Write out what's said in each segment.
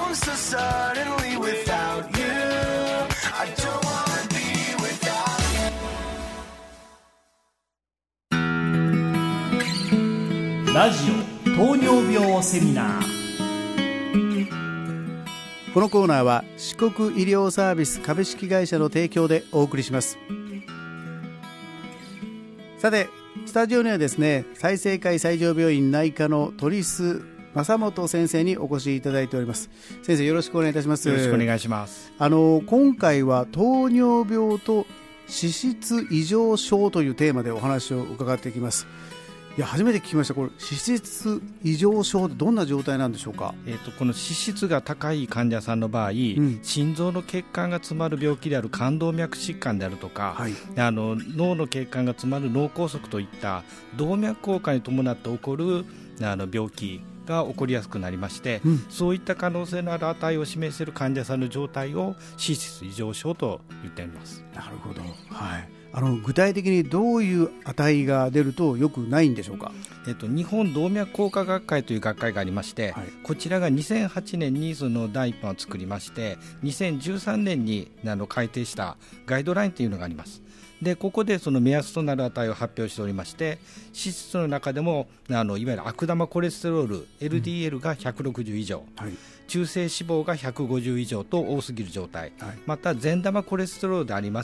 home so suddenly without you. I don't wanna be without you. ラジオ糖尿病セミナー。 このコーナーは四国医療サービス株式会社の提供でお送りします。さて、スタジオにはですね、済生会西条病院内科の鳥栖正本先生にお越しいただいております。先生、よろしくお願いいたします。 よろしくお願いします。 今回は糖尿病と脂質異常症というテーマでお話を伺っていきます。いや、初めて聞きました。これ脂質異常症ってどんな状態なんでしょうか。 この脂質が高い患者さんの場合、心臓の血管が詰まる病気である冠動脈疾患であるとか、脳の血管が詰まる脳梗塞といった動脈硬化に伴って起こる病気が起こりやすくなりまして、そういった可能性のある値を示せる患者さんの状態を脂質異常症と言っています。 なるほど、はい。具体的にどういう値が出ると良くないんでしょうか。 日本動脈硬化学会という学会がありまして、こちらが2008年にその第一版を作りまして、2013年に改定したガイドラインというのがあります。でここでその目安となる値を発表しておりまして、脂質の中でもいわゆる悪玉コレステロール LDL が160以上、中性脂肪が150以上と多すぎる状態、また善玉コレステロールであります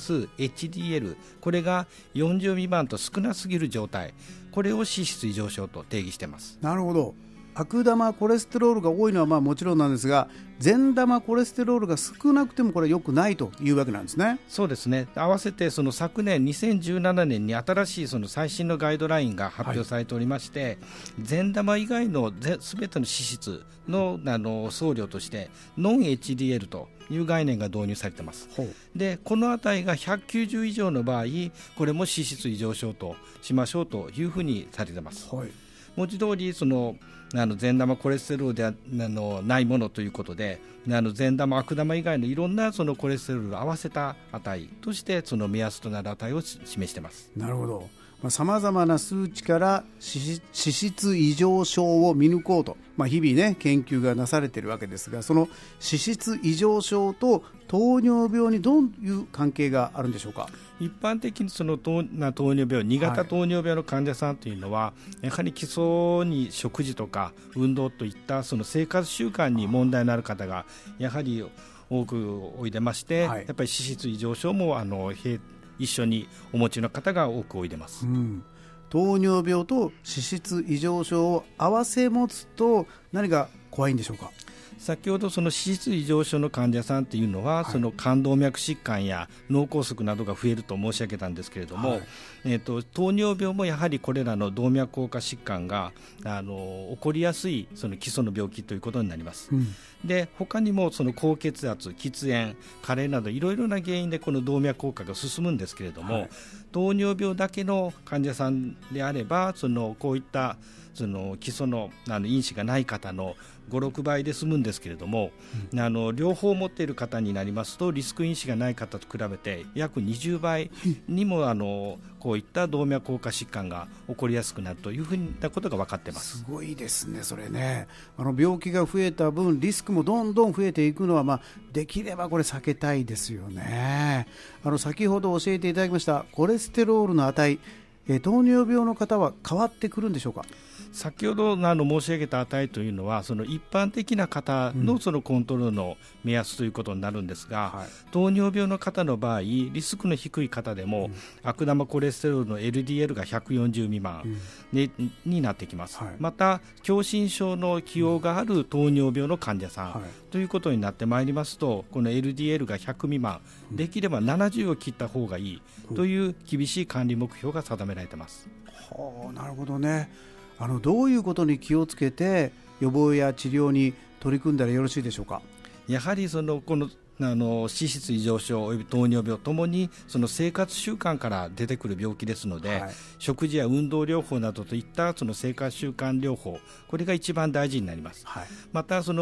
HDL、 これが40未満と少なすぎる状態、これを脂質異常症と定義しています。 なるほど。悪玉コレステロールが多いのはもちろんなんですが、善玉コレステロールが少なくてもこれ良くないというわけなんですね。 そうですね。合わせてその昨年2017年に新しいその最新のガイドラインが発表されておりまして、善玉以外のすべての脂質の総量としてノン HDL という概念が導入されています。でこの値が190以上の場合、これも脂質異常症としましょうというふうにされています。文字通りその善玉コレステロールではないものということで、善玉悪玉以外のいろんなそのコレステロールを合わせた値としてその目安となる値を示しています。 なるほど。さまざまな数値から脂質異常症を見抜こうと、日々ね研究がなされているわけですが、その脂質異常症と糖尿病にどういう関係があるんでしょうか。 一般的にその糖尿病、2型糖尿病の患者さんというのは、やはり基礎に食事とか運動といったその生活習慣に問題のある方がやはり多くおいでまして、やっぱり脂質異常症も一緒にお持ちの方が多くおいでます。 糖尿病と脂質異常症を合わせ持つと何が怖いんでしょうか。 先ほどその脂質異常症の患者さんというのは、その冠動脈疾患や脳梗塞などが増えると申し上げたんですけれども、糖尿病もやはりこれらの動脈硬化疾患が起こりやすいその基礎の病気ということになります。で他にもその高血圧、喫煙、加齢などいろいろな原因でこの動脈硬化が進むんですけれども、糖尿病だけの患者さんであればこういったその基礎の因子がない方の5、6倍で済むんですけれども、両方持っている方になりますとリスク因子がない方と比べて約20倍にもこういった動脈硬化疾患が起こりやすくなるというふうなことが分かっています。 すごいですね、それね。病気が増えた分リスクもどんどん増えていくのは、できればこれ避けたいですよね。先ほど教えていただきましたコレステロールの値、糖尿病の方は変わってくるんでしょうか。 先ほど申し上げた値というのはその一般的な方のそのコントロールの目安ということになるんですが、糖尿病の方の場合リスクの低い方でも、悪玉コレステロールの LDL が140未満、になってきます。また狭心症の既往がある糖尿病の患者さん、ということになってまいりますと、この LDL が100未満、できれば70を切った方がいいという厳しい管理目標が定められています。 なるほどね。どういうことに気をつけて予防や治療に取り組んだらよろしいでしょうか。 やはりこの脂質異常症および糖尿病ともにその生活習慣から出てくる病気ですので、食事や運動療法などといったその生活習慣療法、これが一番大事になります。また我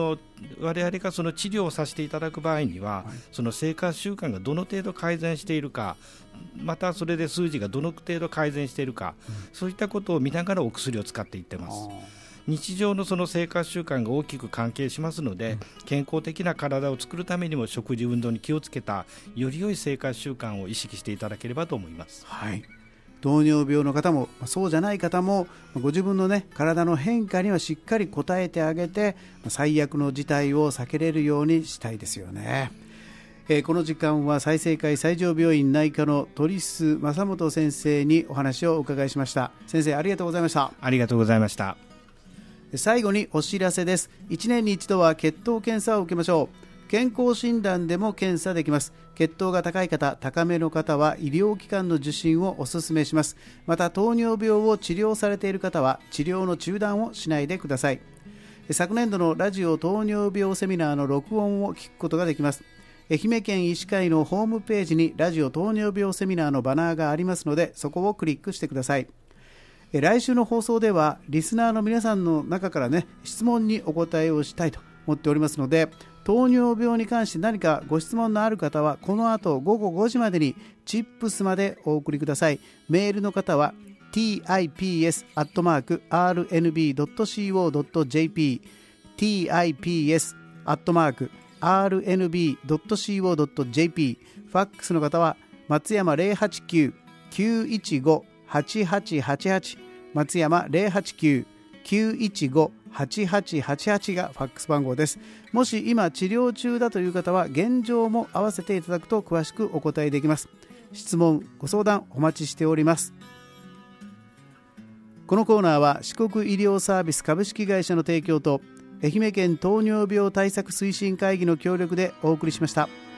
々がその治療をさせていただく場合には、その生活習慣がどの程度改善しているか、またそれで数字がどの程度改善しているか、そういったことを見ながらお薬を使っていってます。 日常のその生活習慣が大きく関係しますので、健康的な体を作るためにも食事運動に気をつけたより良い生活習慣を意識していただければと思います。 はい、糖尿病の方もそうじゃない方もご自分の、体の変化にはしっかり応えてあげて最悪の事態を避けれるようにしたいですよね。この時間は済生会西条病院内科の鳥栖正元先生にお話をお伺いしました。先生、ありがとうございました。 ありがとうございました。 最後にお知らせです。1年に一度は血糖検査を受けましょう。健康診断でも検査できます。血糖が高い方、高めの方は医療機関の受診をお勧めします。また糖尿病を治療されている方は治療の中断をしないでください。昨年度のラジオ糖尿病セミナーの録音を聞くことができます。愛媛県医師会のホームページにラジオ糖尿病セミナーのバナーがありますので、そこをクリックしてください。来週の放送ではリスナーの皆さんの中から質問にお答えをしたいと思っておりますので、糖尿病に関して何かご質問のある方はこの後午後5時までにチップスまでお送りください。メールの方は tips@rnb.co.jp tips@rnb.co.jp ファックスの方は松山 089-915-8888 松山 089-915-8888 がファックス番号です。もし今治療中だという方は現状も合わせていただくと詳しくお答えできます。質問ご相談お待ちしております。このコーナーは四国医療サービス株式会社の提供と愛媛県糖尿病対策推進会議の協力でお送りしました。